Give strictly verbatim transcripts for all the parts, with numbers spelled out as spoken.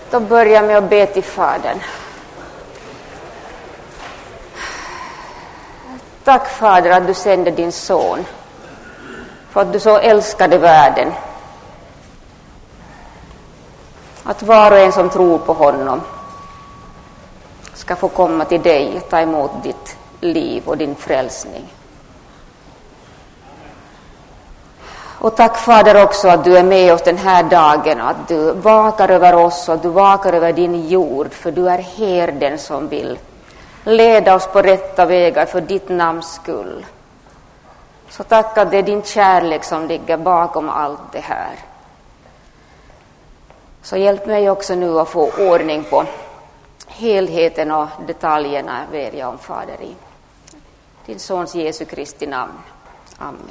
Då börjar jag med att be till Fadern. Tack Fader att du sände din son. För att du så älskade världen. Att var och en som tror på honom ska få komma till dig och ta emot ditt liv och din frälsning. Och tack Fader också att du är med oss den här dagen, att du vakar över oss och att du vakar över din jord, för du är herden som vill leda oss på rätta vägar för ditt namns skull. Så tack att det är din kärlek som ligger bakom allt det här. Så hjälp mig också nu att få ordning på helheten och detaljerna, ber jag om Fader i din sons Jesu Kristi namn. Amen.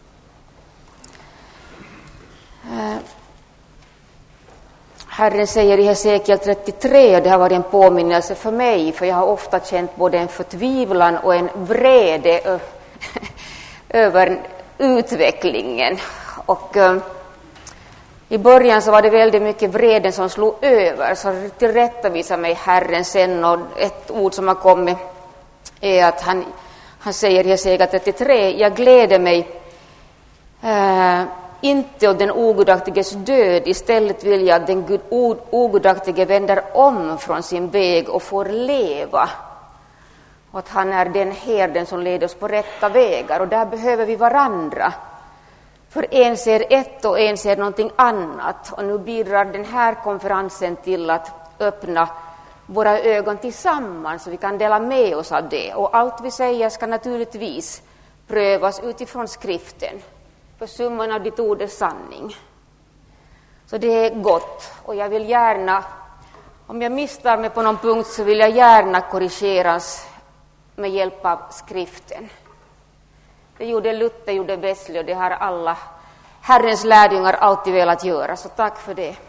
Herren säger i Hesekiel trettiotre, och det har varit en påminnelse för mig, för jag har ofta känt både en förtvivlan och en vrede ö- över utvecklingen. Och uh, i början så var det väldigt mycket vreden som slog över, så tillrättavisade mig Herren sen, och ett ord som har kommit är att han, han säger i Hesekiel trettiotre, jag gläder mig uh, inte åt den ogudaktiges död, istället vill jag att den gud, ogudaktige vänder om från sin väg och får leva. Och att han är den herden som leder oss på rätta vägar, och där behöver vi varandra. För en ser ett och en ser någonting annat, och nu bidrar den här konferensen till att öppna våra ögon tillsammans så vi kan dela med oss av det. Och allt vi säger ska naturligtvis prövas utifrån skriften. För summan av ditt ord är sanning. Så det är gott. Och jag vill gärna, om jag misstar mig på någon punkt, så vill jag gärna korrigeras med hjälp av skriften. Det gjorde Luther, gjorde Wesley, och det har alla Herrens lärjungar alltid velat göra. Så tack för det.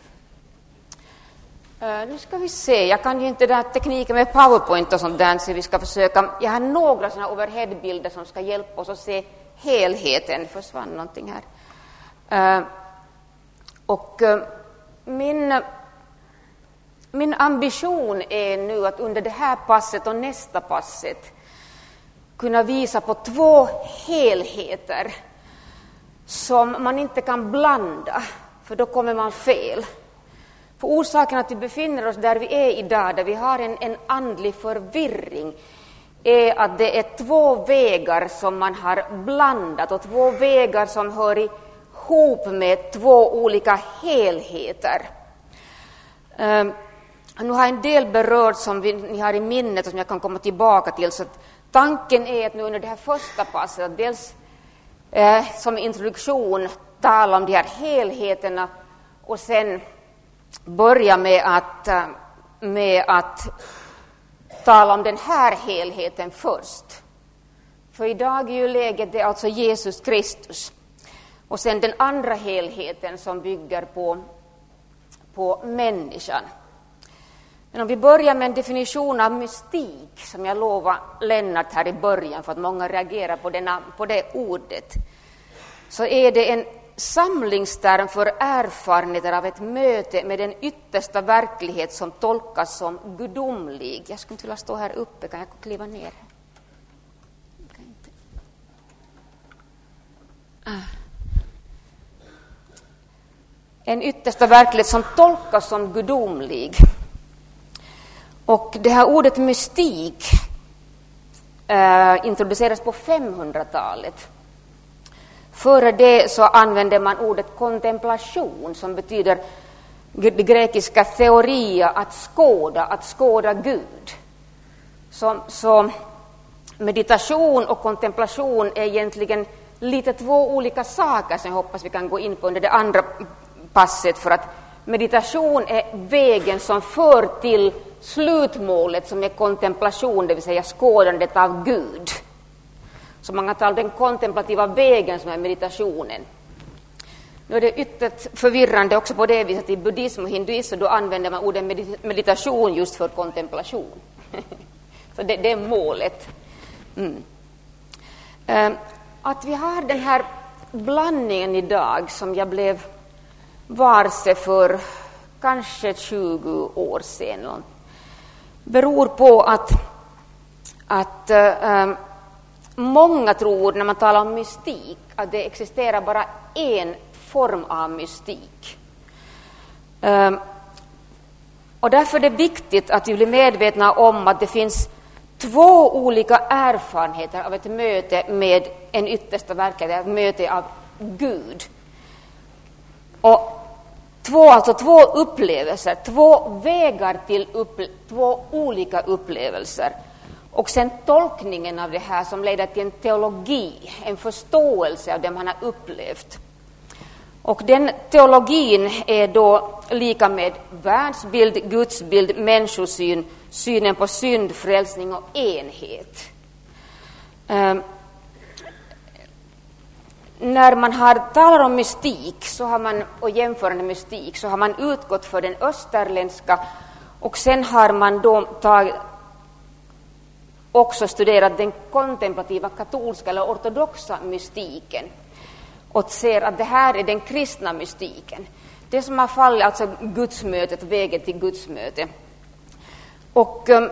Uh, nu ska vi se, jag kan ju inte den här tekniken med PowerPoint och sånt där, så vi ska försöka. Jag har några sådana overheadbilder som ska hjälpa oss att se helheten. Det försvann någonting här. Uh, och uh, min, min ambition är nu att under det här passet och nästa passet kunna visa på två helheter som man inte kan blanda, för då kommer man fel. För orsaken att vi befinner oss där vi är idag, där vi har en, en andlig förvirring, är att det är två vägar som man har blandat, och två vägar som hör ihop med två olika helheter. Um, nu har en del berört som vi, ni har i minnet och som jag kan komma tillbaka till. Så att tanken är att nu under det här första passet, att dels eh, som introduktion tala om de här helheterna, och sen börja med att, med att tala om den här helheten först. För idag är ju läget det är alltså Jesus Kristus. Och sen den andra helheten som bygger på, på människan. Men om vi börjar med en definition av mystik, som jag lovade Lennart här i början, för att många reagerar på, denna, på det ordet, så är det en samlingsterm för erfarenheter av ett möte med den yttersta verklighet som tolkas som gudomlig. Jag skulle inte vilja stå här uppe, kan jag kliva ner? Kan inte. Ah. En yttersta verklighet som tolkas som gudomlig. Och det här ordet mystik eh, introduceras på femhundratalet. Före det så använde man ordet kontemplation, som betyder det grekiska teoria, att skåda, att skåda Gud. Så, så meditation och kontemplation är egentligen lite två olika saker som jag hoppas vi kan gå in på under det andra passet. För att meditation är vägen som för till slutmålet, som är kontemplation, det vill säga skådandet av Gud. Så man kan tala om den kontemplativa vägen som är meditationen. Nu är det ytterst förvirrande också på det viset i buddhism och hinduism, och då använder man ordet meditation just för kontemplation. Så det, det är målet. Mm. Att vi har den här blandningen idag, som jag blev varse för kanske tjugo år sedan. Beror på att, att äh, många tror när man talar om mystik att det existerar bara en form av mystik. Äh, och därför är det viktigt att vi blir medvetna om att det finns två olika erfarenheter av ett möte med en yttersta verklighet, ett möte av Gud. Och två, alltså två upplevelser, två vägar till upple- två olika upplevelser. Och sen tolkningen av det här som leder till en teologi, en förståelse av det man har upplevt. Och den teologin är då lika med världsbild, gudsbild, människosyn, synen på synd, frälsning och enhet. Um, när man har talar om mystik så har man, och jämförande mystik så har man utgått för den österländska och sen har man då tag, också studerat den kontemplativa katolska eller ortodoxa mystiken och ser att det här är den kristna mystiken. Det som har fallit, alltså gudsmötet, vägen till gudsmöte. Och um,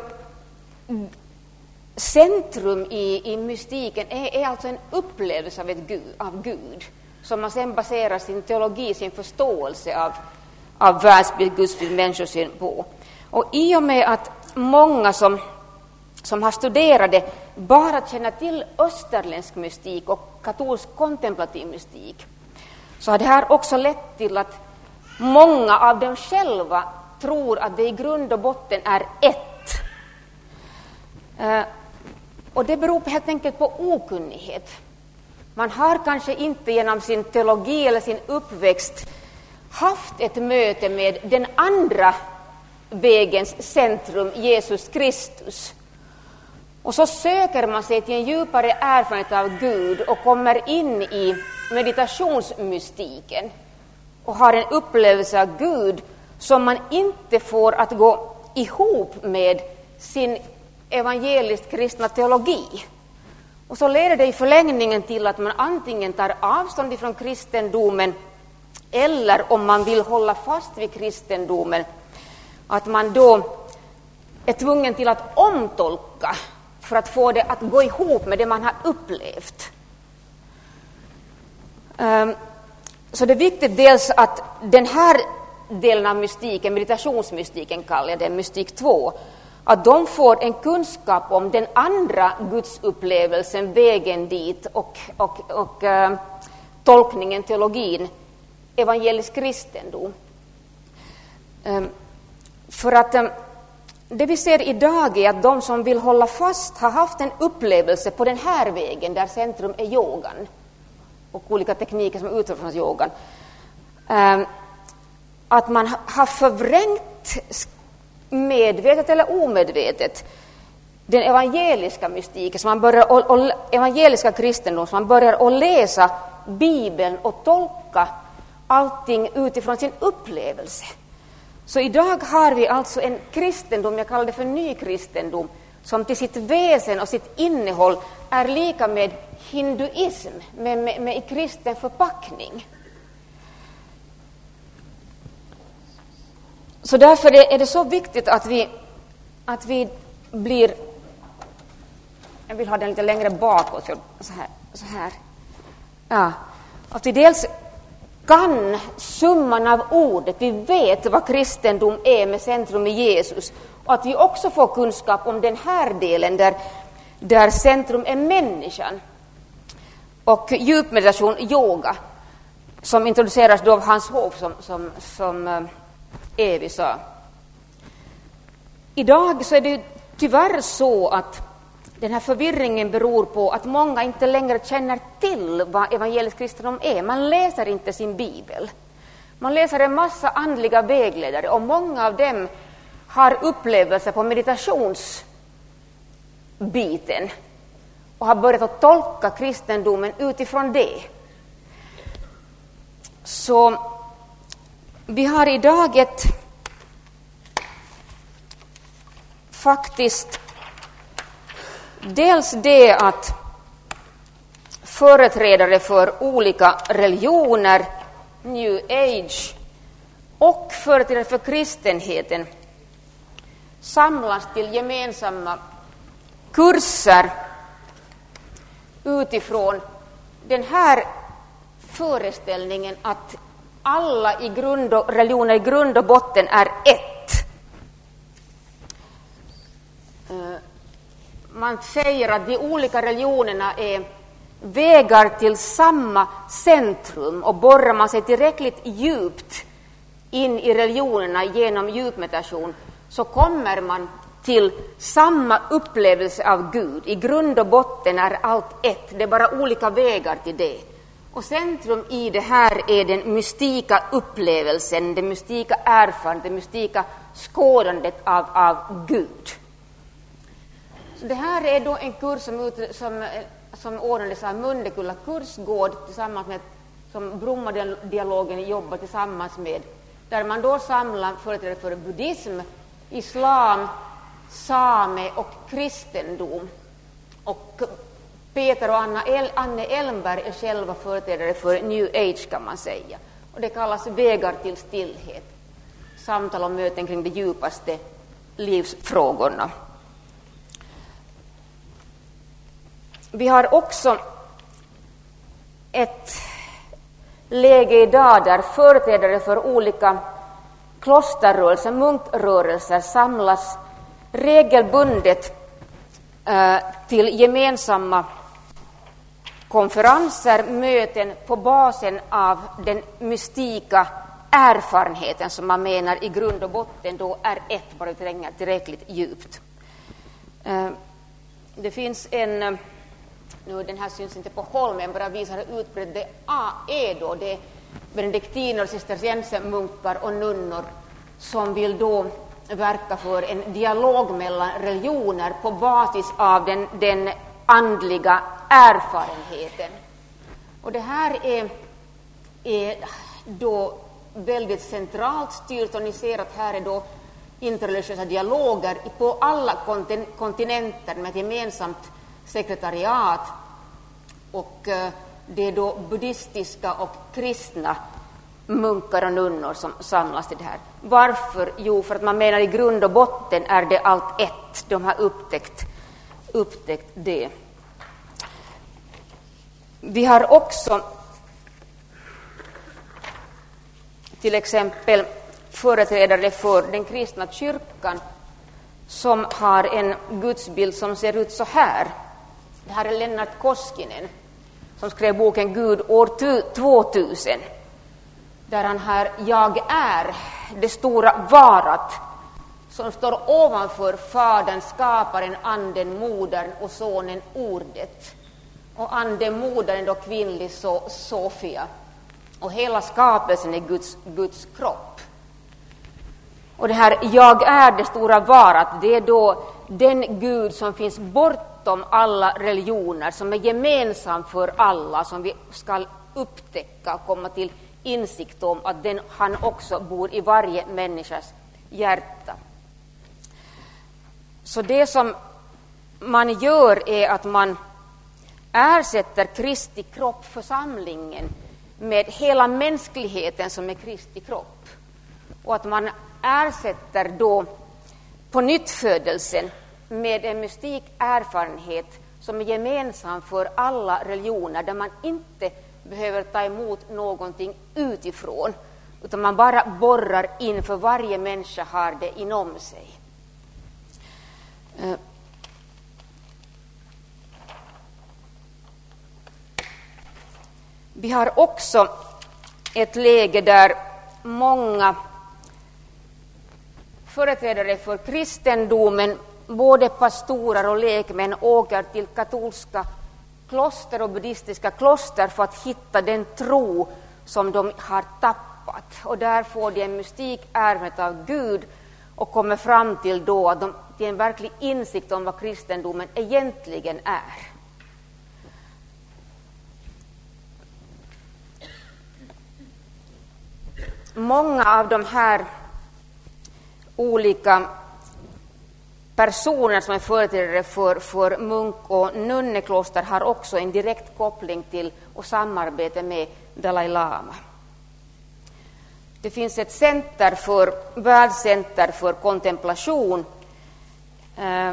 centrum i, i mystiken är, är alltså en upplevelse av, ett Gud, av Gud som man sen baserar sin teologi, sin förståelse av, av världsbild, gudsbild, människosyn på. Och i och med att många som, som har studerat det bara känner till österländsk mystik och katolsk kontemplativ mystik så har det här också lett till att många av dem själva tror att det i grund och botten är ett. Uh, och det beror på, helt enkelt på okunnighet. Man har kanske inte genom sin teologi eller sin uppväxt haft ett möte med den andra vägens centrum, Jesus Kristus. Och så söker man sig till en djupare erfarenhet av Gud och kommer in i meditationsmystiken och har en upplevelse av Gud som man inte får att gå ihop med sin evangeliskt kristna teologi. Och så leder det i förlängningen till att man antingen tar avstånd ifrån kristendomen eller om man vill hålla fast vid kristendomen att man då är tvungen till att omtolka för att få det att gå ihop med det man har upplevt. Um, så det är viktigt dels att den här delen av mystiken, meditationsmystiken kallar jag det, mystik två, att de får en kunskap om den andra gudsupplevelsen, vägen dit och, och, och uh, tolkningen, teologin, evangelisk kristendom. Um, för att um, det vi ser idag är att de som vill hålla fast har haft en upplevelse på den här vägen där centrum är yogan och olika tekniker som utgår från yogan. Um, att man har förvrängt medvetet eller omedvetet den evangeliska mystiken, som man börjar och, och evangeliska kristendom, som man börjar att läsa Bibeln och tolka allting utifrån sin upplevelse. Så idag har vi alltså en kristendom, jag kallar det för ny kristendom, som till sitt väsen och sitt innehåll är lika med hinduism, med, med, med i kristen förpackning. Så därför är det så viktigt att vi, att vi blir, jag vill ha den lite längre bakåt, så här, så här. Ja, att vi dels kan summan av ordet, vi vet vad kristendom är med centrum i Jesus, och att vi också får kunskap om den här delen där, där centrum är människan. Och djupmeditation, yoga, som introduceras då av Hans Hof, som, som, som Evi sa. Idag så är det tyvärr så att den här förvirringen beror på att många inte längre känner till vad evangelisk kristendom är. Man läser inte sin bibel. Man läser en massa andliga vägledare och många av dem har upplevelser på meditationsbiten och har börjat att tolka kristendomen utifrån det. Så vi har idag ett faktiskt dels det att företrädare för olika religioner, New Age och företrädare för kristenheten samlas till gemensamma kurser utifrån den här föreställningen att alla i grund och, religioner i grund och botten är ett. Man säger att de olika religionerna är vägar till samma centrum, och borrar man sig tillräckligt djupt in i religionerna genom djupmeditation så kommer man till samma upplevelse av Gud. I grund och botten är allt ett, det är bara olika vägar till det. Och centrum i det här är den mystika upplevelsen, den mystika erfarenheten, det mystika skådandet av, av Gud. Så det här är då en kurs som, som, som ordnades av Mundekulla kursgård tillsammans med, som Bromma-dialogen jobbar tillsammans med, där man då samlar företrädare för buddhism, islam, same och kristendom. Och Peter och Anna El, Anne Elmberg är själva företrädare för New Age, kan man säga. Och det kallas vägar till stillhet. Samtal och möten kring de djupaste livsfrågorna. Vi har också ett läge idag där företrädare för olika klosterrörelser, munkrörelser samlas regelbundet eh, till gemensamma konferenser, möten på basen av den mystika erfarenheten som man menar i grund och botten då är ett, bara vi tränger tillräckligt djupt. Eh, det finns en, nu den här syns inte på Holmen, bara visar hur utbrett det är då, det är benediktiner, cisterciensermunkar och nunnor som vill då verka för en dialog mellan religioner på basis av den, den andliga erfarenheten. Och det här är, är då väldigt centralt styrt, och ni ser att här är då interreligiösa dialoger på alla kontinenter med ett gemensamt sekretariat, och det är då buddhistiska och kristna munkar och nunnor som samlas till det här. Varför? Jo, för att man menar i grund och botten är det allt ett. De har upptäckt, upptäckt det. Vi har också till exempel företrädare för den kristna kyrkan som har en gudsbild som ser ut så här. Det här är Lennart Koskinen som skrev boken Gud år tvåtusen, där han här jag är, det stora varat som står ovanför Fadern, skaparen, anden, modern och sonen, ordet. Och anden, modern, då kvinnlig, så Sofia. Och hela skapelsen är Guds, Guds kropp. Och det här jag är, det stora varat, det är då den Gud som finns bortom alla religioner, som är gemensam för alla, som vi ska upptäcka och komma till insikt om att den, han också bor i varje människas hjärta. Så det som man gör är att man ersätter Kristi kropp, församlingen, med hela mänskligheten som är Kristi kropp. Och att man ersätter då på nyttfödelsen med en mystik erfarenhet som är gemensam för alla religioner, där man inte behöver ta emot någonting utifrån, utan man bara borrar in, för varje människa har det inom sig. Vi har också ett läge där många företrädare för kristendomen, både pastorer och lekmän, åker till katolska kloster och buddhistiska kloster för att hitta den tro som de har tappat. Och där får de en mystik erfarenhet av Gud och kommer fram till då att de, till en verklig insikt om vad kristendomen egentligen är. Många av de här olika personer som är företrädare för, för munk- och nunnekloster har också en direkt koppling till och samarbete med Dalai Lama. Det finns ett center för, världscenter för kontemplation. Eh,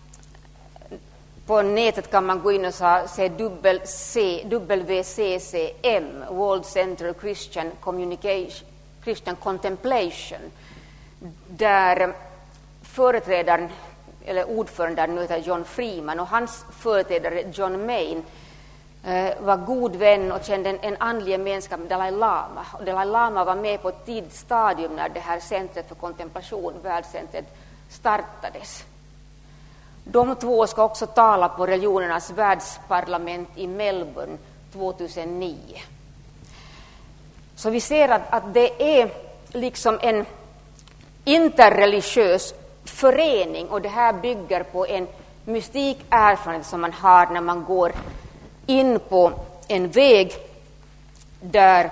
på nätet kan man gå in och se W C C M, World Center of Christian Communication, Christian Contemplation, där företrädaren, eller ordföranden, nu heter John Freeman, och hans företrädare John Main eh, var god vän och kände en, en andlig gemenskap med Dalai Lama. Och Dalai Lama var med på ett tidigt stadium när det här centret för kontemplation, världscentret, startades. De två ska också tala på religionernas världsparlament i Melbourne tjugohundranio. Så vi ser att, att det är liksom en interreligiös förening, och det här bygger på en mystik erfarenhet som man har när man går in på en väg där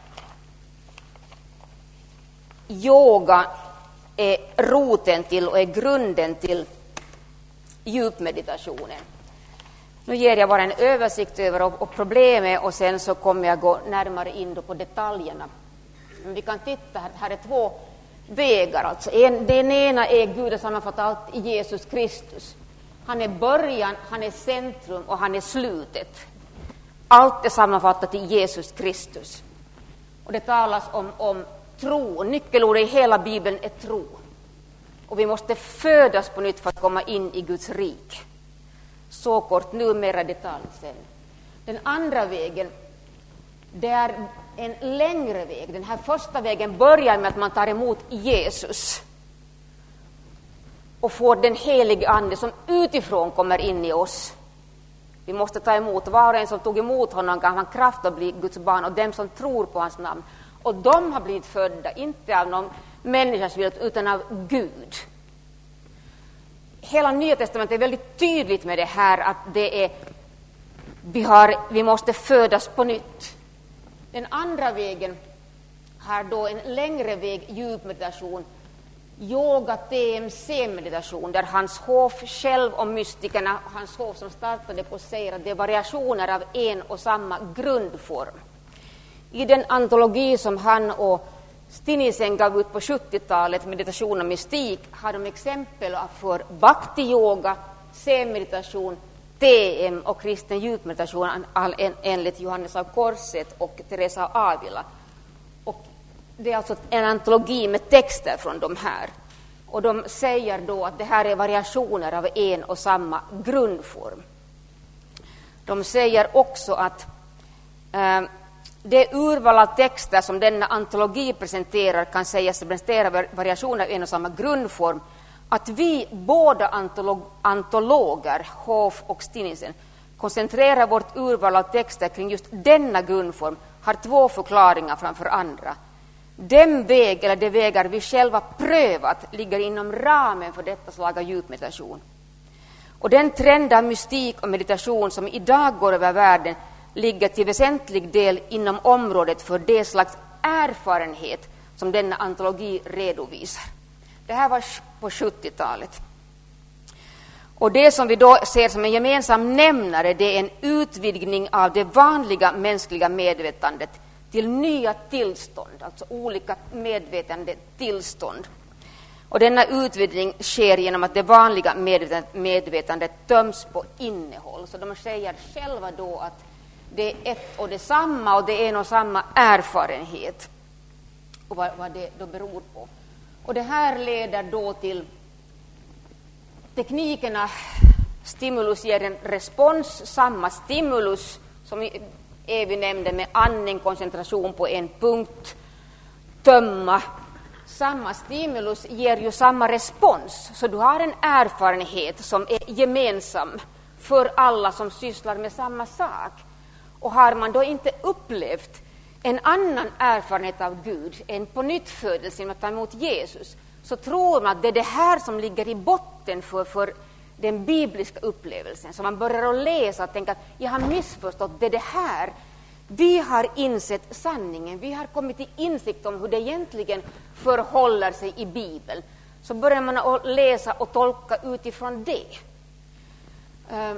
yoga är roten till och är grunden till djupmeditationen. Nu ger jag bara en översikt över och, och problemet, och sen så kommer jag gå närmare in då på detaljerna. Men vi kan titta, här, här är två vägar. Alltså. En, den ena är Gud har sammanfattat allt i Jesus Kristus. Han är början, han är centrum och han är slutet. Allt är sammanfattat i Jesus Kristus. Och det talas om, om tro. Nyckelordet i hela Bibeln är tro. Och vi måste födas på nytt för att komma in i Guds rik. Så kort, nu mera detalj sen. Den andra vägen, det är en längre väg. Den här första vägen börjar med att man tar emot Jesus och får den helige ande som utifrån kommer in i oss. Vi måste ta emot. Var och en som tog emot honom gav han kraft att bli Guds barn, och dem som tror på hans namn. Och de har blivit födda, inte av någon människas vilja, utan av Gud. Hela Nya testamentet är väldigt tydligt med det här, att det är, vi, har, vi måste födas på nytt. Den andra vägen har då en längre väg, djupmeditation, yoga T M C-meditation, där Hans Hof själv och mystikerna, Hans Hof som startade på säger att det är variationer av en och samma grundform. I den antologi som han och Stinisen gav ut på sjuttiotalet, meditation och mystik, har de exempel för bhakti-yoga, zen-meditation, T M och kristen djupmeditation enligt Johannes av Korset och Teresa av Avila. Och det är alltså en antologi med texter från de här. Och de säger då att det här är variationer av en och samma grundform. De säger också att eh, det urval av texter som denna antologi presenterar kan sägas representera variationer av en och samma grundform. Att vi båda antolog, antologer, Hof och Stinisen, koncentrerar vårt urval av texter kring just denna grundform har två förklaringar framför andra. Den väg eller de vägar vi själva prövat ligger inom ramen för detta slag av djupmeditation. Och den trend av mystik och meditation som idag går över världen ligger till väsentlig del inom området för det slags erfarenhet som denna antologi redovisar. Det här var på sjuttiotalet. Och det som vi då ser som en gemensam nämnare, det är en utvidgning av det vanliga mänskliga medvetandet till nya tillstånd, alltså olika medvetande tillstånd. Och denna utvidgning sker genom att det vanliga medvetandet töms på innehåll. Så de säger själva då att det är ett och detsamma, och det är en och samma erfarenhet. Och vad, vad det då beror på. Och det här leder då till teknikerna. Stimulus ger en respons, samma stimulus som Evi nämnde med andning, koncentration på en punkt, tömma. Samma stimulus ger ju samma respons. Så du har en erfarenhet som är gemensam för alla som sysslar med samma sak. Och har man då inte upplevt en annan erfarenhet av Gud, en på nytt födelse genom att ta emot Jesus, så tror man att det är det här som ligger i botten för, för den bibliska upplevelsen. Så man börjar att läsa och tänka att jag har missförstått, det är det här. Vi har insett sanningen, vi har kommit till insikt om hur det egentligen förhåller sig i Bibeln. Så börjar man att läsa och tolka utifrån det. Um,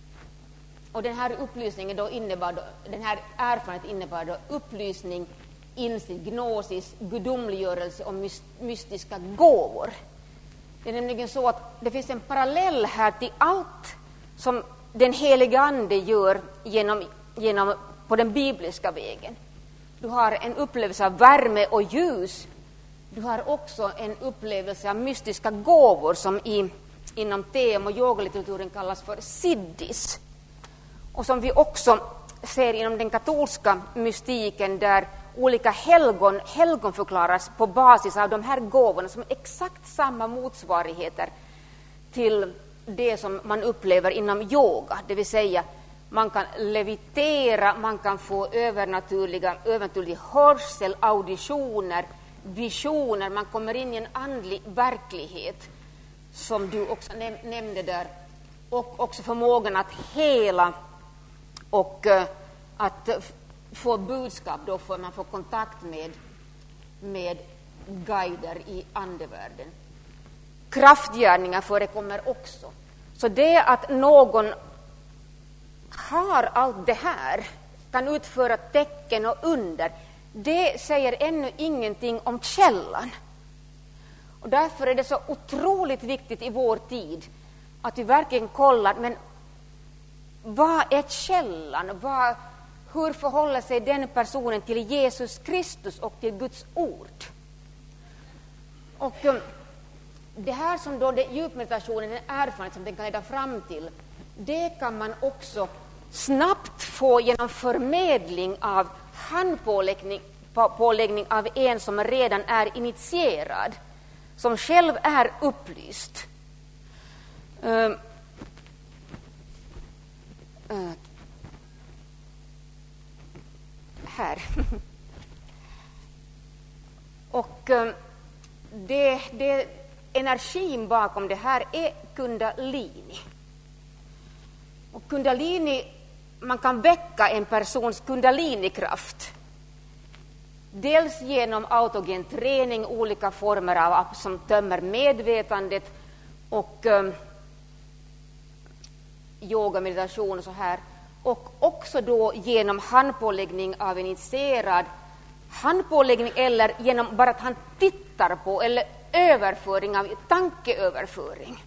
Och den här upplysningen då innebar då, den här erfarenheten innebar då upplysning insikt, gnosis, gudomliggörelse och mystiska gåvor. Det är nämligen så att det finns en parallell här till allt som den heliga ande gör genom, genom, på den bibliska vägen. Du har en upplevelse av värme och ljus. Du har också en upplevelse av mystiska gåvor som i, inom teem- och yogalitteraturen kallas för siddis. Och som vi också ser inom den katolska mystiken där olika helgon, helgon förklaras på basis av de här gåvorna som exakt samma motsvarigheter till det som man upplever inom yoga. Det vill säga man kan levitera, man kan få övernaturliga, övernaturlig hörsel, auditioner, visioner. Man kommer in i en andlig verklighet som du också näm- nämnde där. Och också förmågan att hela och uh, att uh, få budskap. Då får man få kontakt med, med guider i andevärlden. Kraftgärningar förekommer också. Så det att någon har allt det här, kan utföra tecken och under, det säger ännu ingenting om källan. Och därför är det så otroligt viktigt i vår tid att vi verkligen kollar, men vad är källan? Vad, hur förhåller sig den personen till Jesus Kristus och till Guds ord? Och um, det här som då det djupmeditationen, den erfarenhet som den kan leda fram till, det kan man också snabbt få genom förmedling av handpåläggning på, påläggning av en som redan är initierad, som själv är upplyst. Uh, uh, här. Och uh, det, det energin bakom det här är kundalini. Och kundalini, man kan väcka en persons kundalinikraft. Dels genom autogen träning, olika former av som tömmer medvetandet och um, yoga, meditation och så här. Och också då genom handpåläggning av en initierad handpåläggning eller genom bara att han tittar på eller överföring av tankeöverföring.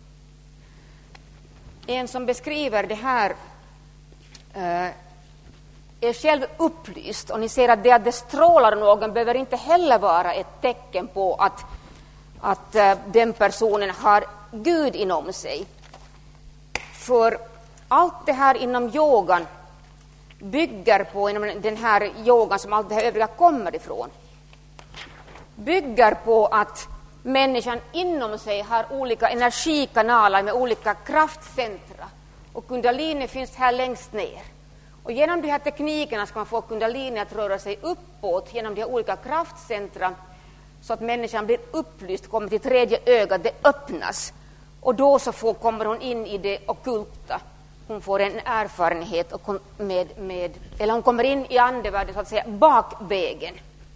En som beskriver det här uh, är själv upplyst, och ni ser att det att det strålar någon behöver inte heller vara ett tecken på att, att uh, den personen har Gud inom sig. För allt det här inom yogan bygger på, inom den här yogan som allt det här övriga kommer ifrån, bygger på att människan inom sig har olika energikanaler med olika kraftcentra. Och kundalini finns här längst ner. Och genom de här teknikerna ska man få kundalini att röra sig uppåt genom de här olika kraftcentra, så att människan blir upplyst, kommer till tredje ögat, det öppnas. Och då så får, kommer hon in i det ockulta. Hon får en erfarenhet och med, med, eller hon kommer in i andevärlden så att säga bakvägen.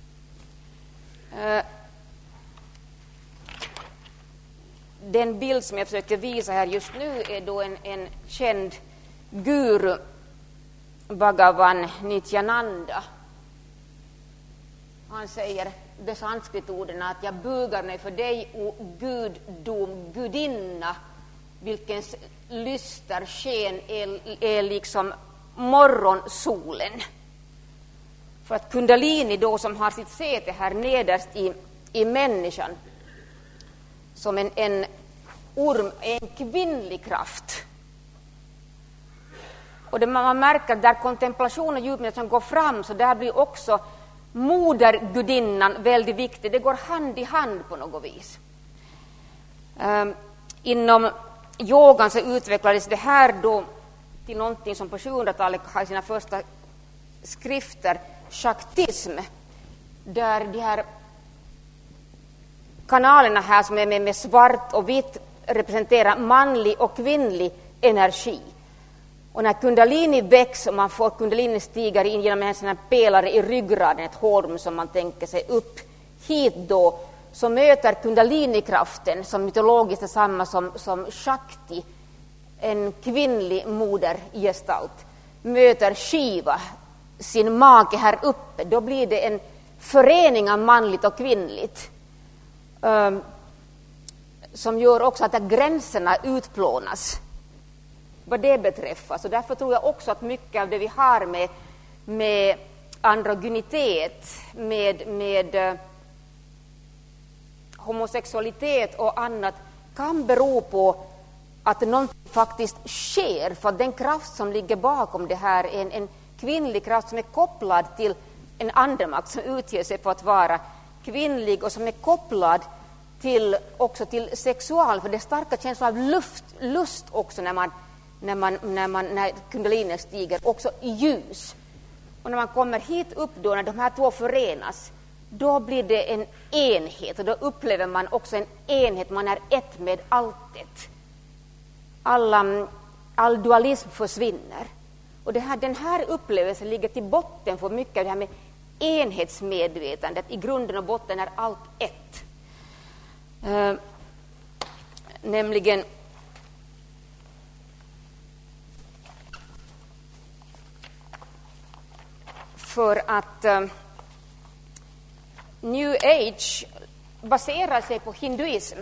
Uh, Den bild som jag försöker visa här just nu är då en, en känd guru, Bhagavan Nityananda. Han säger de sanskritorden att jag bugar mig för dig, o guddom, gudinna, vilkens lyster sken är, är liksom morgonsolen. För att kundalini då, som har sitt säte här nederst i, i människan, som en, en orm, en kvinnlig kraft. Och det man märker där kontemplation och djupmeditation går fram, så där blir också modergudinnan väldigt viktig. Det går hand i hand på något vis. Um, inom yogan så utvecklades det här då till någonting som på sjuhundratalet har sina första skrifter, shaktism, där de här kanalerna här som är med, med svart och vitt representerar manlig och kvinnlig energi. Och när kundalini väcks och man får kundalini stiger in genom en sån här pelare i ryggraden, ett horn som man tänker sig upp hit då, så möter kundalinikraften, som mytologiskt är samma som, som Shakti, en kvinnlig modergestalt, möter Shiva, sin make här uppe. Då blir det en förening av manligt och kvinnligt um, som gör också att gränserna utplånas vad det beträffar. Så därför tror jag också att mycket av det vi har med, med androgynitet, med, med uh, homosexualitet och annat kan bero på att något faktiskt sker, för den kraft som ligger bakom det här är en, en kvinnlig kraft som är kopplad till en andemakt som utger sig på att vara kvinnlig och som är kopplad till, också till sexual, för det är starka känslor av luft, lust också när man när man när man när kundalinen stiger, också i ljus. Och när man kommer hit upp då, när de här två förenas, då blir det en enhet och då upplever man också en enhet, man är ett med alltet. Alla, all dualism försvinner. Och det här, den här upplevelsen ligger till botten för mycket av det här med enhetsmedvetandet. I grunden och botten är allt ett. Uh, nämligen för att uh, New Age baserar sig på hinduism.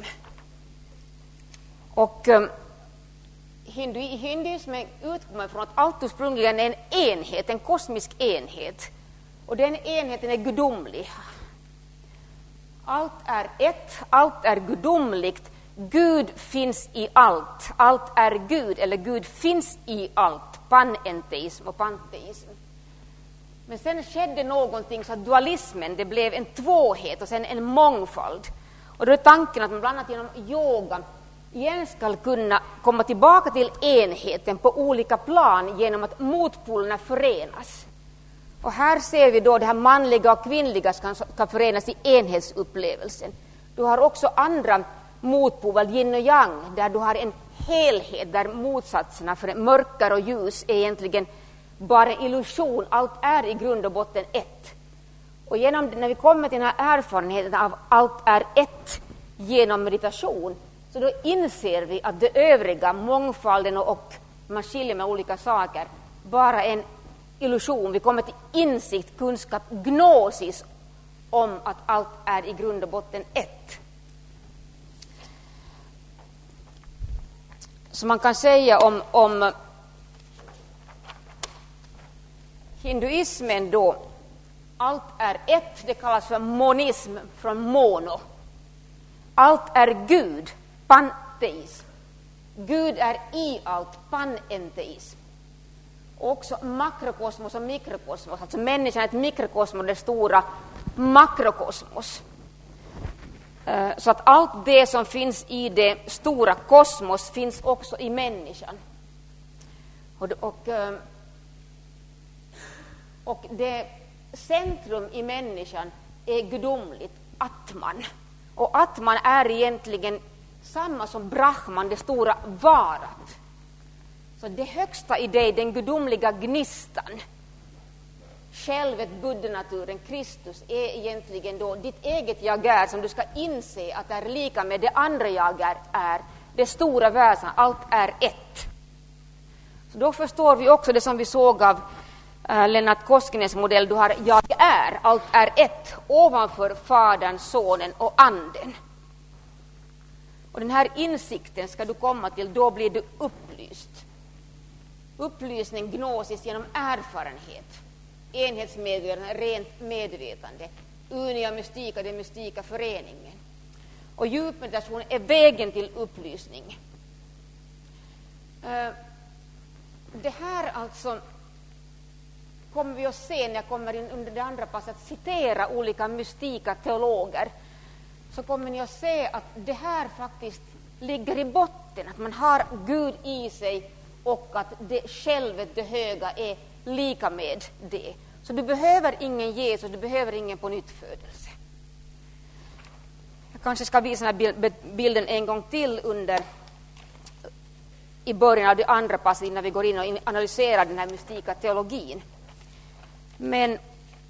Och uh, hindu, hinduismen utgår från att allt ursprungligen är en enhet, en kosmisk enhet. Och den enheten är gudomlig. Allt är ett, allt är gudomligt. Gud finns i allt. Allt är Gud, eller Gud finns i allt. Panenteism och panteism. Men sen skedde någonting så att dualismen, det blev en tvåhet och sen en mångfald. Och då är tanken att man bland annat genom yoga igen ska kunna komma tillbaka till enheten på olika plan genom att motpolerna förenas. Och här ser vi då det här manliga och kvinnliga ska, ska förenas i enhetsupplevelsen. Du har också andra motpoler, yin och yang, där du har en helhet där motsatserna för mörker och ljus är egentligen bara illusion. Allt är i grund och botten ett. Och genom, när vi kommer till den här erfarenheten av allt är ett genom meditation, så då inser vi att det övriga, mångfalden och, och man skiljer med olika saker, bara en illusion. Vi kommer till insikt, kunskap, gnosis om att allt är i grund och botten ett. Så man kan säga om, om hinduismen då, allt är ett, det kallas för monism från mono. Allt är Gud, panteism. Gud är i allt, panenteism. Och också makrokosmos och mikrokosmos, alltså människan är ett mikrokosmos, det stora makrokosmos. Så att allt det som finns i det stora kosmos finns också i människan. Och, och, och det centrum i människan är gudomligt, Atman. Och Atman är egentligen samma som Brahman, det stora varat. Så det högsta i dig, den gudomliga gnistan, självet, buddha-naturen, Kristus, är egentligen då ditt eget jag är, som du ska inse att det är lika med det andra jag är, är det stora väsen, allt är ett. Så då förstår vi också det som vi såg av äh, Lennart Koskinens modell, du har jag är, allt är ett, ovanför Fadern, Sonen och Anden. Och den här insikten ska du komma till, då blir du upplyst. Upplysning, gnosis genom erfarenhet. Enhetsmedvetande, rent medvetande. Unia mystika, den mystika föreningen. Och djupmeditation är vägen till upplysning. Det här alltså kommer vi att se när jag kommer in under det andra passet att citera olika mystika teologer. Så kommer ni att se att det här faktiskt ligger i botten. Att man har Gud i sig och att det självet, det höga, är lika med det. Så du behöver ingen Jesus, du behöver ingen på nytt födelse. Jag kanske ska visa den här bilden en gång till under i början av det andra passet innan vi går in och analyserar den här mystika teologin. Men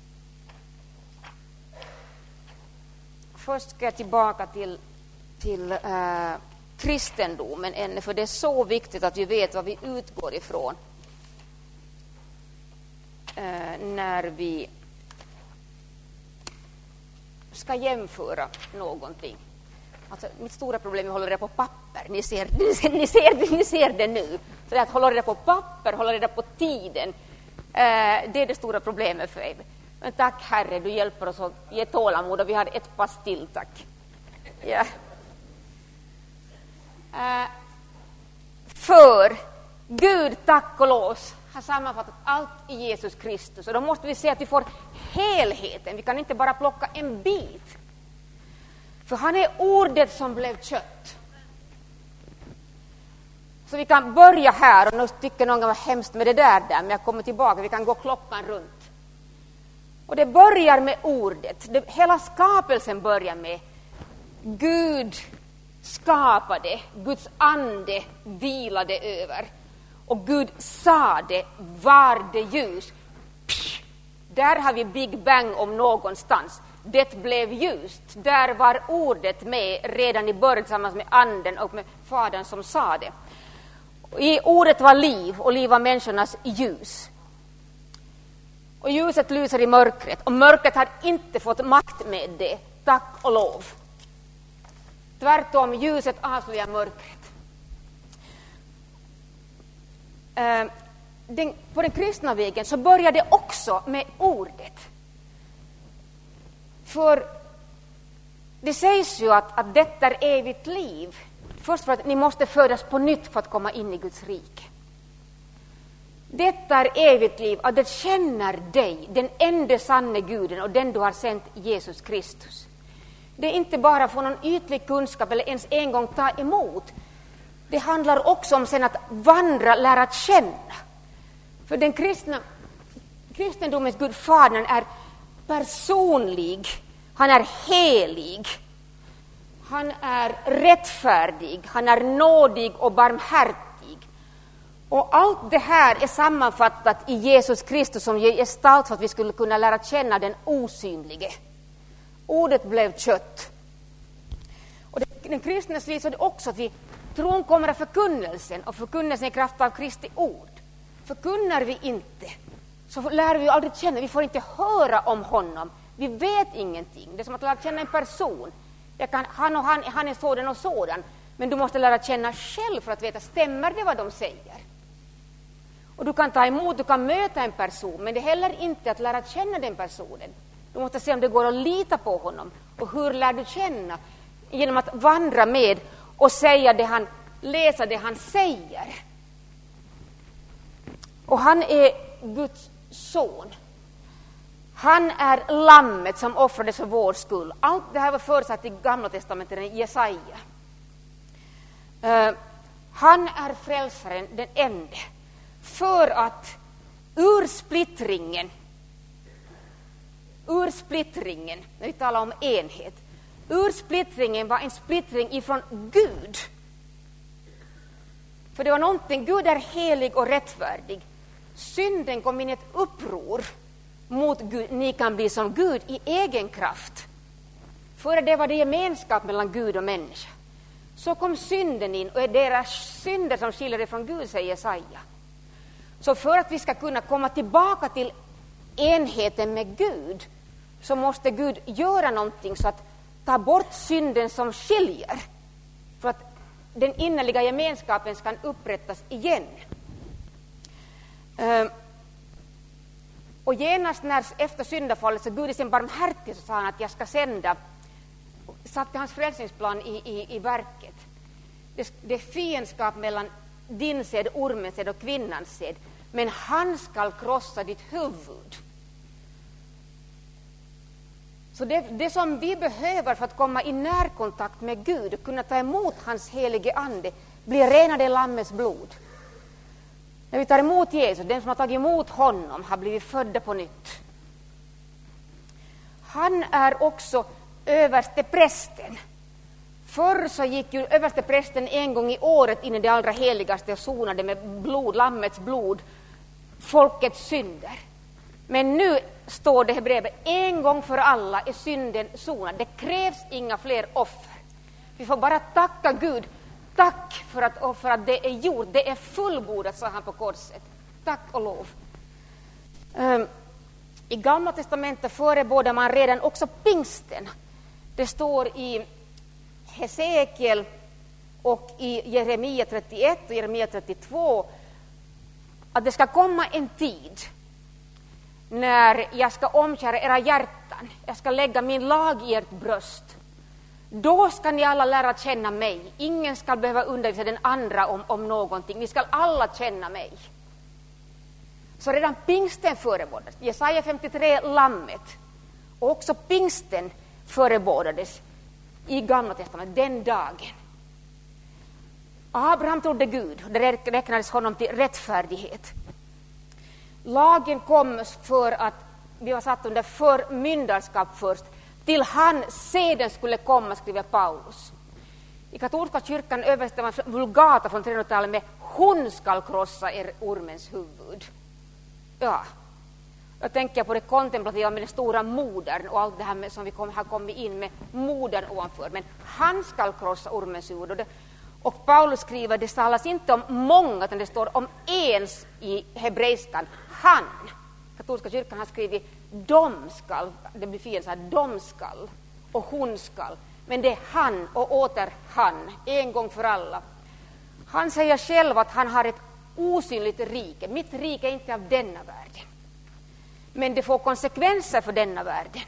först ska jag tillbaka till, till äh, kristendomen ännu, för det är så viktigt att vi vet vad vi utgår ifrån äh, när vi ska jämföra någonting. Alltså, mitt stora problem är att hålla reda på papper. Ni ser, ni ser, ni ser, ni ser det nu. Så det är att hålla reda på papper, hålla reda på tiden. Eh, det är det stora problemet för mig. Men tack Herre, du hjälper oss att ge tålamod och vi har ett pass till, tack. Ja. Eh, för Gud, tack och lov, har sammanfattat allt i Jesus Kristus. Och då måste vi se att vi får helheten. Vi kan inte bara plocka en bit. För han är ordet som blev kött. Så vi kan börja här, och nu tycker någon var hemskt med det där, där men jag kommer tillbaka, vi kan gå klockan runt. Och det börjar med ordet. Det, hela skapelsen börjar med Gud skapade, Guds ande vilade över. Och Gud sa det, var det ljus. Psh, där har vi Big Bang om någonstans. Det blev ljust. Där var ordet med redan i början tillsammans med anden och med fadern som sa det. I ordet var liv, och liv var människornas ljus. Och ljuset lyser i mörkret, och mörkret har inte fått makt med det, tack och lov. Tvärtom, ljuset avslöjar mörkret. Uh, den, på den kristna vägen så börjar det också med ordet. För det sägs ju att, att detta är evigt liv. Först för att ni måste födas på nytt för att komma in i Guds rike. Detta är evigt liv, att det känner dig, den enda sanne Guden och den du har sänt, Jesus Kristus. Det är inte bara få någon ytlig kunskap eller ens en gång ta emot. Det handlar också om sen att vandra, lära känna. För den kristna, kristendomens Gud, Fadern, är personlig. Han är helig. Han är rättfärdig. Han är nådig och barmhärtig. Och allt det här är sammanfattat i Jesus Kristus som ger gestalt för att vi skulle kunna lära känna den osynlige. Ordet blev kött. Och den kristnes liv så är det också att vi tron kommer av förkunnelsen, och förkunnelsen i kraft av Kristi ord. Förkunnar vi inte så lär vi aldrig känna, vi får inte höra om honom. Vi vet ingenting. Det är som att lära känna en person. Jag kan, han och han, han är sådan och sådan. Men du måste lära känna själv för att veta, stämmer det vad de säger? Och du kan ta emot, du kan möta en person, men det är heller inte att lära känna den personen. Du måste se om det går att lita på honom. Och hur lär du känna? Genom att vandra med och säga det han, läsa det han säger. Och han är Guds son. Han är lammet som offrades för vår skull. Allt det här var förutsatt i Gamla testamentet, i Jesaja. Uh, han är frälsaren, den enda. För att ur splittringen, ur splittringen, när vi talar om enhet, ur splittringen var en splittring ifrån Gud. För det var någonting, Gud är helig och rättfärdig. Synden kom in i ett uppror mot Gud. Ni kan bli som Gud i egen kraft. Före det var det gemenskap mellan Gud och människa. Så kom synden in, och är deras synder som skiljer det från Gud, säger Jesaja. Så för att vi ska kunna komma tillbaka till enheten med Gud, så måste Gud göra någonting så att ta bort synden som skiljer. För att den innerliga gemenskapen ska upprättas igen. Uh, och genast när efter syndafallet så Gud i sin barmhärtighet så sa han att jag ska sända, satte hans frälsningsplan i, i, i verket. Det, det är fiendskap mellan din sed, ormens sed och kvinnans sed, men han ska krossa ditt huvud. Så det, det som vi behöver för att komma i närkontakt med Gud och kunna ta emot hans helige ande blir renade lammets blod. När vi tar emot Jesus, den som har tagit emot honom har blivit födda på nytt. Han är också överste prästen. Förr så gick ju överste prästen en gång i året in i det allra heligaste och sonade med blod, lammets blod, folkets synder. Men nu står det i Hebreerbrevet, en gång för alla är synden sonad. Det krävs inga fler offer. Vi får bara tacka Gud. Tack för att, för att det är gjort. Det är fullbordat, sa han på korset. Tack och lov. Um, I Gamla testamentet förebådar man redan också pingsten. Det står i Hesekiel och i Jeremia trettioett och Jeremia trettiotvå att det ska komma en tid när jag ska omkära era hjärtan. Jag ska lägga min lag i ert bröst. Då ska ni alla lära känna mig. Ingen ska behöva undervisa den andra om, om någonting. Ni ska alla känna mig. Så redan pingsten förebådades. Jesaja femtiotre, lammet. Och också pingsten förebådades i Gamla testamentet den dagen. Abraham trodde Gud och det räknades honom till rättfärdighet. Lagen kom för att vi var satt under förmyndarskap först. Till han seden skulle komma, skriver Paulus. I katolska kyrkan översätter man Vulgata från trehundratalet med hon skall krossa er ormens huvud. Ja, jag tänker på det kontemplativa med den stora modern och allt det här med, som vi kom, har kommit in med modern ovanför. Men han skall krossa ormens huvud. Och, det, och Paulus skriver, det talas inte om många, utan det står om ens i hebreiskan. Han, katolska kyrkan har skrivit de skall, det blir fel så här, de skall och hon skall. Men det är han och åter han, en gång för alla. Han säger själv att han har ett osynligt rike. Mitt rike är inte av denna världen. Men det får konsekvenser för denna världen.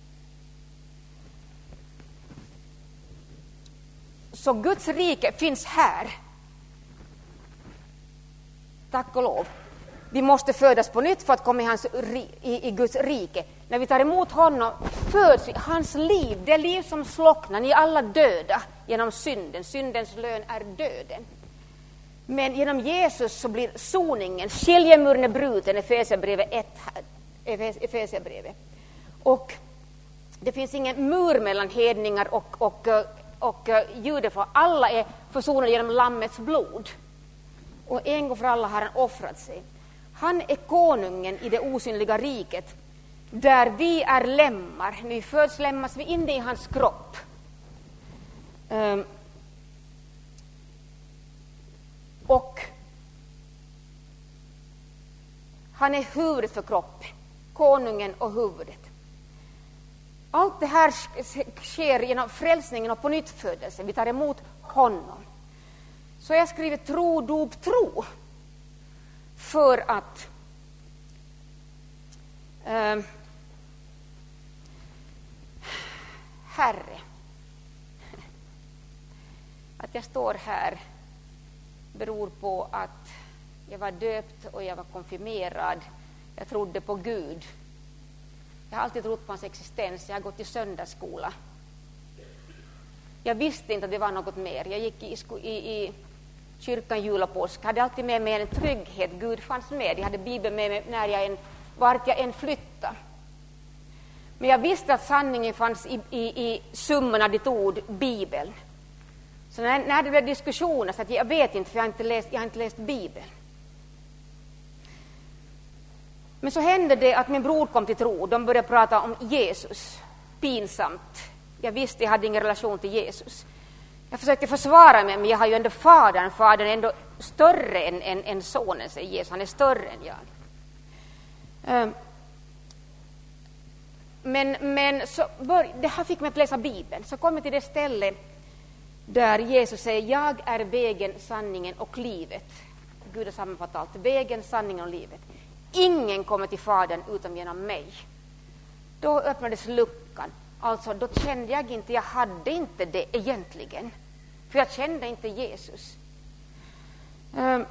Så Guds rike finns här. Tack och lov. Vi måste födas på nytt för att komma i, hans, i, i Guds rike. När vi tar emot honom föds vi. Hans liv, det liv som slocknar. Ni är alla döda genom synden. Syndens lön är döden. Men genom Jesus så blir soningen, skiljemuren är bruten, Efesierbrevet ett, Efesierbrevet. Och det finns ingen mur mellan hedningar och, och, och judar, för alla är försonade genom lammets blod. Och en gång för alla har han offrat sig. Han är konungen i det osynliga riket, där vi är lemmar. När vi föds lämmas vi in i hans kropp. Um, och han är huvudet för kroppen, konungen och huvudet. Allt det här sker genom frälsningen och på nytt födelse. Vi tar emot honom. Så jag skriver tro, dop, tro. För att eh, Herre, att jag står här beror på att jag var döpt och jag var konfirmerad. Jag trodde på Gud. Jag har alltid trott på hans existens. Jag har gått i söndagsskola. Jag visste inte att det var något mer. Jag gick i, i, i kyrkan jul och påsk. Jag hade alltid med mig en trygghet. Gud fanns med. Jag hade Bibeln med mig när jag en, vart jag än flyttade. Men jag visste att sanningen fanns i, i, i summan av ditt ord, Bibeln. Så när, när det blev diskussioner så att jag vet inte, för jag har inte läst, jag har inte läst Bibeln. Men så hände det att min bror kom till tro. De började prata om Jesus. Pinsamt. Jag visste jag hade ingen relation till Jesus. Jag försökte försvara mig, men jag har ju ändå fadern. Fadern är ändå större än, än, än sonen, säger Jesus. Han är större än jag. Um, men men så bör, det här fick mig att läsa Bibeln. Så kom jag till det ställe där Jesus säger, jag är vägen, sanningen och livet. Gud har sammanfattat allt. Vägen, sanningen och livet. Ingen kommer till Fadern utan genom mig. Då öppnades luckan. Alltså, då kände jag inte, jag hade inte det egentligen. För jag kände inte Jesus. Um,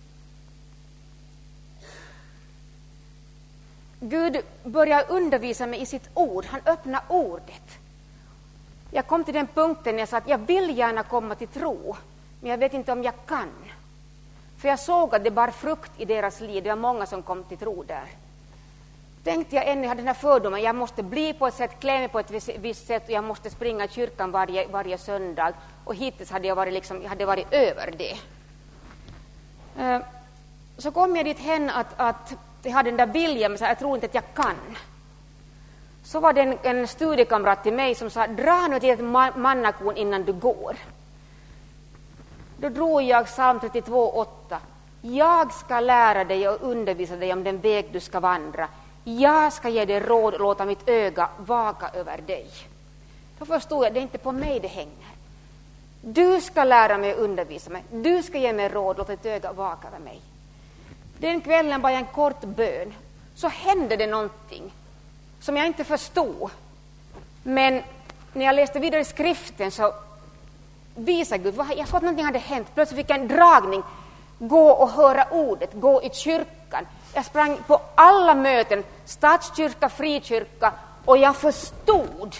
Gud började undervisa mig i sitt ord. Han öppnade ordet. Jag kom till den punkten när jag sa att jag vill gärna komma till tro. Men jag vet inte om jag kan. För jag såg att det bar frukt i deras liv. Det var många som kom till tro där. Tänkte jag ännu, jag hade den här fördomen. Jag måste bli på ett sätt, klä mig på ett visst sätt. Och jag måste springa i kyrkan varje, varje söndag. Och hittills hade jag varit, liksom, jag hade varit över det. Uh, så kom jag dit hen att, att jag hade den där viljan. Men så, jag tror inte att jag kan. Så var det en, en studiekamrat till mig som sa, dra nu till ett mannakorn innan du går. Då drog jag psalm trettiotvå åtta. Jag ska lära dig och undervisa dig om den väg du ska vandra. Jag ska ge dig råd och låta mitt öga vaka över dig. Det Då förstod jag att det är inte på mig det hänger. Du ska lära mig och undervisa mig. Du ska ge mig råd, låt ett öga vaka över mig. Den kvällen bara en kort bön. Så hände det någonting som jag inte förstod. Men när jag läste vidare i skriften så visade Gud, jag såg att någonting hade hänt. Plötsligt fick jag en dragning. Gå och höra ordet, gå i kyrkan. Jag sprang på alla möten, statskyrka, frikyrka, och jag förstod.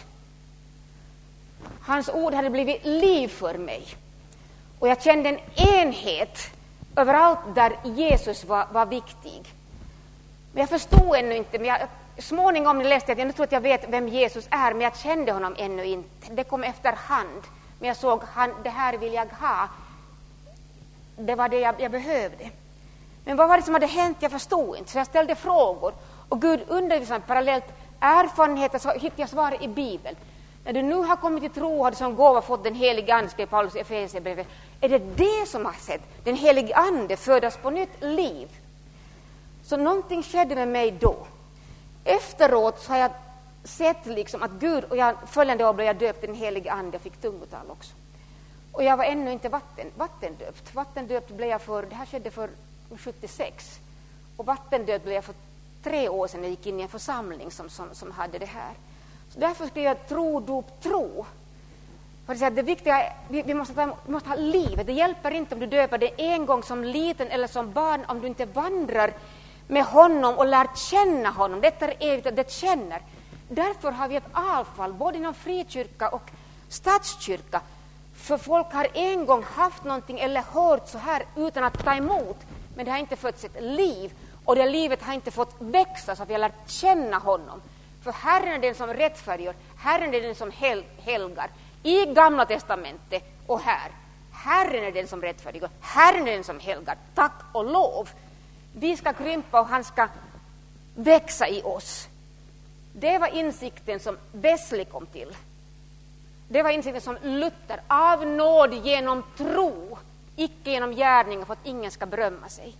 Hans ord hade blivit liv för mig. Och jag kände en enhet överallt där Jesus var, var viktig. Men jag förstod ännu inte. Men jag, småningom läste jag att jag tror att jag vet vem Jesus är, men jag kände honom ännu inte. Det kom efterhand. Men jag såg, han, det här vill jag ha. Det var det jag, jag behövde. Men vad var det som hade hänt? Jag förstod inte. Så jag ställde frågor. Och Gud undervisade mig parallellt erfarenheter, så hittade jag svar i Bibeln. När du nu har kommit till tro och har som gåva fått den heliga ande, skrev Paulus i Efesierbrevet, är det det som har sett? Den heliga ande födas på nytt liv. Så någonting skedde med mig då. Efteråt så har jag sett liksom att Gud, och jag, följande år blev jag döpt i den heliga ande, jag fick tungotal också. Och jag var ännu inte vatten, vattendöpt. Vattendöpt blev jag för, det här skedde för sjuttiosex. Och vattendöpt blev jag för tre år sedan när jag gick in i en församling som, som, som hade det här. Så därför skrev jag tro, dop, tro. För att säga, det viktiga är, vi, vi, måste ta, vi måste ha livet. Det hjälper inte om du döper det en gång som liten eller som barn, om du inte vandrar med honom och lär känna honom. Detta är evigt att det känner. Därför har vi ett avfall både inom frikyrka och statskyrka. För folk har en gång haft någonting eller hört så här utan att ta emot. Men det har inte fått sitt liv. Och det livet har inte fått växa så att vi har lärt känna honom. För Herren är den som rättfärdiggör. Herren är den som hel- helgar. I Gamla testamentet och här. Herren är den som rättfärdiggör. Herren är den som helgar. Tack och lov. Vi ska krympa och han ska växa i oss. Det var insikten som Wesley kom till. Det var insikten som Luther, av nåd genom tro, icke genom gärningar, för att ingen ska berömma sig.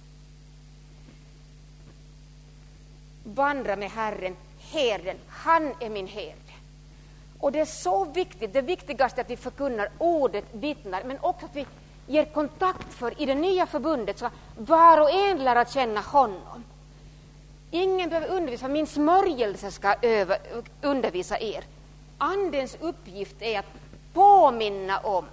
Vandra med Herren, herden, han är min herde. Och det är så viktigt, det viktigaste är att vi förkunnar ordet, vittnar, men också att vi ger kontakt för i det nya förbundet så var och en lär att känna honom. Ingen behöver undervisa, min smörjelse ska över, undervisa er. Andens uppgift är att påminna om.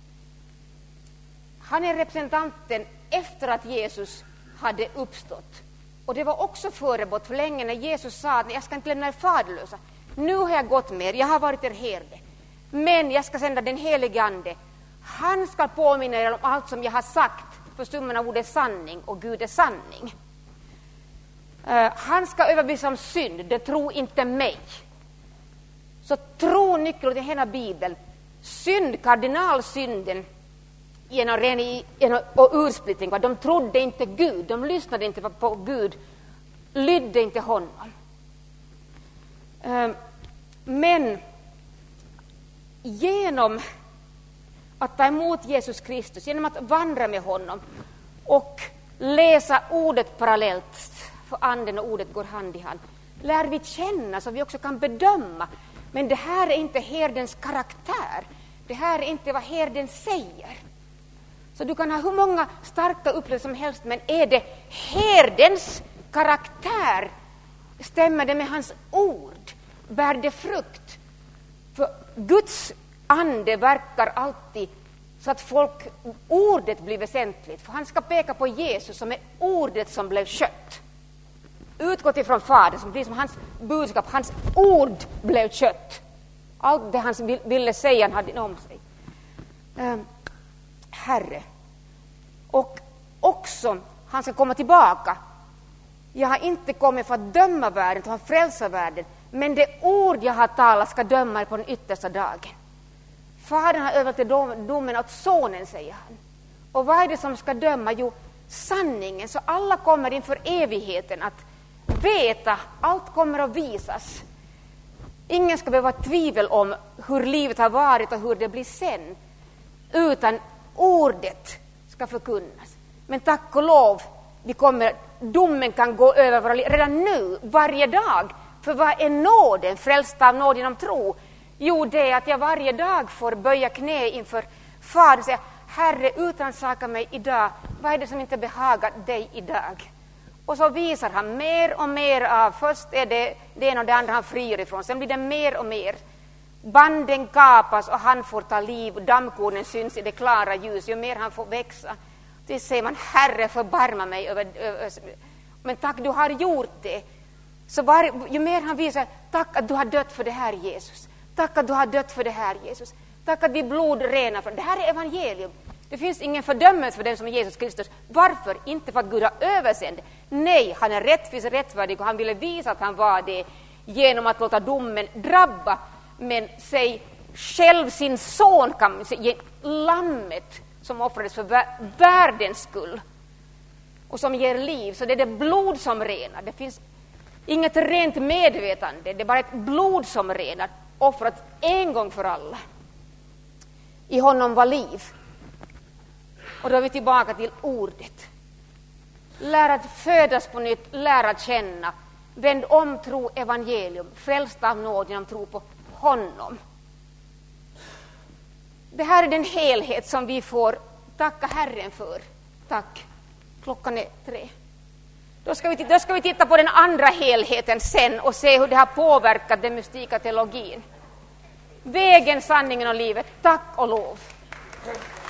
Han är representanten efter att Jesus hade uppstått. Och det var också förebått för länge när Jesus sa att jag ska inte lämna er faderlösa. Nu har jag gått med er, jag har varit er herde. Men jag ska sända den helige ande. Han ska påminna er om allt som jag har sagt. För summan av ordet sanning, och Gud är sanning. Uh, han ska överbevisa om synd, det tror inte mig. Så tro nyckeln till hela Bibeln. Synd, kardinalsynden genom, genom, och ursplittring. De trodde inte Gud, de lyssnade inte på Gud, lydde inte honom. Uh, men genom att ta emot Jesus Kristus, genom att vandra med honom och läsa ordet parallellt, för anden och ordet går hand i hand, lär vi känna så vi också kan bedöma. Men det här är inte herdens karaktär. Det här är inte vad herden säger. Så du kan ha hur många starka upplevelser som helst, men är det herdens karaktär? Stämmer det med hans ord? Bär det frukt? För Guds ande verkar alltid så att folk, ordet blir väsentligt. För han ska peka på Jesus som är ordet som blev kött. Utgått ifrån Fadern, som blir som hans budskap. Hans ord blev kött. Allt det han ville säga han hade inom sig. Um, Herre. Och också, han ska komma tillbaka. Jag har inte kommit för att döma världen, för att frälsa världen. Men det ord jag har talat ska döma er på den yttersta dagen. Fadern har överlåtit domen åt sonen, säger han. Och vad är det som ska döma? Jo, sanningen. Så alla kommer inför evigheten att veta, allt kommer att visas. Ingen ska behöva tvivel om hur livet har varit och hur det blir sen. Utan ordet ska förkunnas. Men tack och lov, vi kommer, domen kan gå över våra liv redan nu, varje dag. För vad är nåden? Frälst av nåd genom tro. Jo, det är att jag varje dag får böja knä inför Fadern och säga: Herre, utrannsaka mig idag. Vad är det som inte behagar dig idag? Och så visar han mer och mer av. Först är det det ena och det andra han friar ifrån. Sen blir det mer och mer. Banden kapas och han får ta liv. Dammkornen syns i det klara ljus. Ju mer han får växa. Då säger man: Herre, förbarma mig över, över. Men tack, du har gjort det. Så var, ju mer han visar: tack att du har dött för det här, Jesus. Tack att du har dött för det här, Jesus. Tack att vi blod rena för det här är evangelium. Det finns ingen fördömelse för den som är Jesus Kristus. Varför? Inte för att Gud har översänd. Nej, han är rättvis och rättfärdig och han ville visa att han var det genom att låta domen drabba. Men säg själv sin son, kan säga, lammet som offrades för världens skull och som ger liv. Så det är det blod som renar. Det finns inget rent medvetande. Det är bara ett blod som renar. Offrat en gång för alla. I honom var liv. Och då är vi tillbaka till ordet. Lär att födas på nytt, lär att känna. Vänd om, tro evangelium. Frälst av nåd genom tro på honom. Det här är den helhet som vi får tacka Herren för. Tack. Klockan är tre. Då ska, vi, då ska vi titta på den andra helheten sen och se hur det har påverkat den mystika teologin. Vägen, sanningen och livet. Tack och lov.